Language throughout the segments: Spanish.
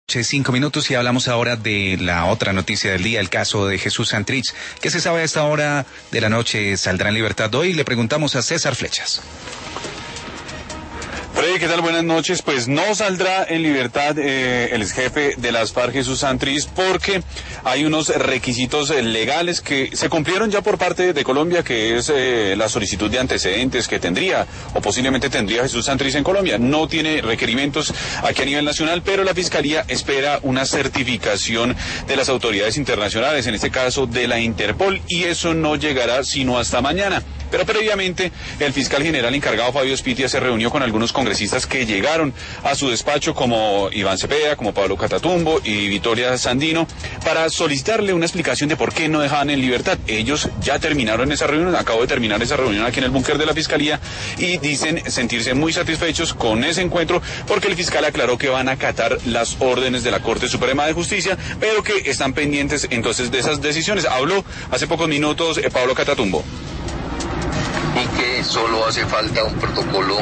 5 minutos y hablamos ahora de la otra noticia del día, el caso de Jesús Santrich. ¿Qué se sabe a esta hora de la noche? ¿Saldrá en libertad hoy? Le preguntamos a César Flechas. Freddy, ¿qué tal? Buenas noches. Pues no saldrá en libertad el exjefe de las FARC, Jesús Santrich, porque hay unos requisitos legales que se cumplieron ya por parte de Colombia, que es la solicitud de antecedentes que tendría o posiblemente tendría Jesús Santrich en Colombia. No tiene requerimientos aquí a nivel nacional, pero la Fiscalía espera una certificación de las autoridades internacionales, en este caso de la Interpol, y eso no llegará sino hasta mañana. Pero previamente, el fiscal general encargado, Fabio Spitia, se reunió con algunos congresistas que llegaron a su despacho, como Iván Cepeda, como Pablo Catatumbo y Victoria Sandino, para solicitarle una explicación de por qué no dejaban en libertad. Ellos ya terminaron esa reunión, acabo de terminar esa reunión aquí en el búnker de la Fiscalía, y dicen sentirse muy satisfechos con ese encuentro, porque el fiscal aclaró que van a acatar las órdenes de la Corte Suprema de Justicia, pero que están pendientes entonces de esas decisiones. Habló hace pocos minutos Pablo Catatumbo. Y que solo hace falta un protocolo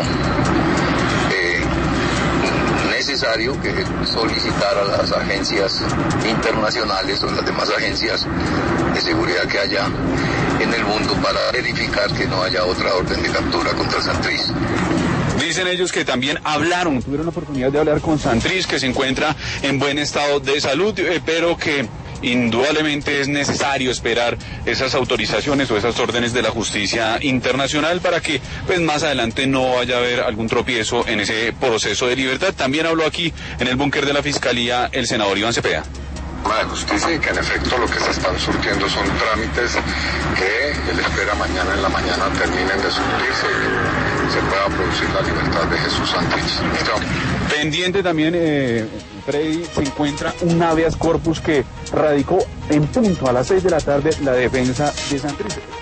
necesario que solicitar a las agencias internacionales o las demás agencias de seguridad que haya en el mundo para verificar que no haya otra orden de captura contra Santrich. Dicen ellos que también tuvieron la oportunidad de hablar con Santrich, que se encuentra en buen estado de salud, pero que indudablemente es necesario esperar esas autorizaciones o esas órdenes de la justicia internacional para que pues más adelante no vaya a haber algún tropiezo en ese proceso de libertad. También habló aquí en el búnker de la Fiscalía el senador Iván Cepeda. De justicia, y que en efecto lo que se están surtiendo son trámites que él espera mañana en la mañana terminen de surtirse y se pueda producir la libertad de Jesús Santrich. Pendiente también, Freddy, se encuentra un habeas corpus que radicó en punto a las 6 de la tarde la defensa de Santrich.